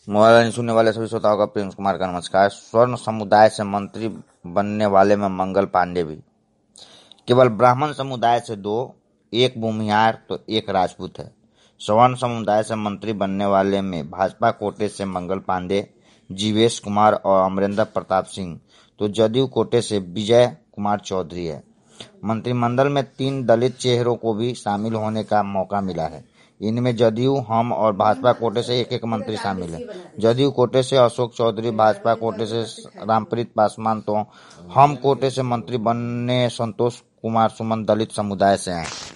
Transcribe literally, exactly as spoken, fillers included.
Mobile सुनने वाले सभी श्रोताओं का प्रेम कुमार का नमस्कार। स्वर्ण समुदाय से मंत्री बनने वाले में मंगल पांडे भी। केवल ब्राह्मण समुदाय से दो, एक भूमिहार तो एक राजपूत है। स्वर्ण समुदाय से मंत्री बनने वाले में भाजपा कोटे से मंगल पांडे, जीवेश कुमार और अमरेंद्र प्रताप सिंह, तो जदयू कोटे से विजय कुमार चौधरी है। मंत्रिमंडल में तीन दलित चेहरों को भी शामिल होने का मौका मिला है। इनमें जदयू, हम और भाजपा कोटे से एक एक मंत्री शामिल है। जदयू कोटे से अशोक चौधरी, भाजपा कोटे से रामप्रीत पासवान, तो हम कोटे से मंत्री बनने संतोष कुमार सुमन दलित समुदाय से हैं।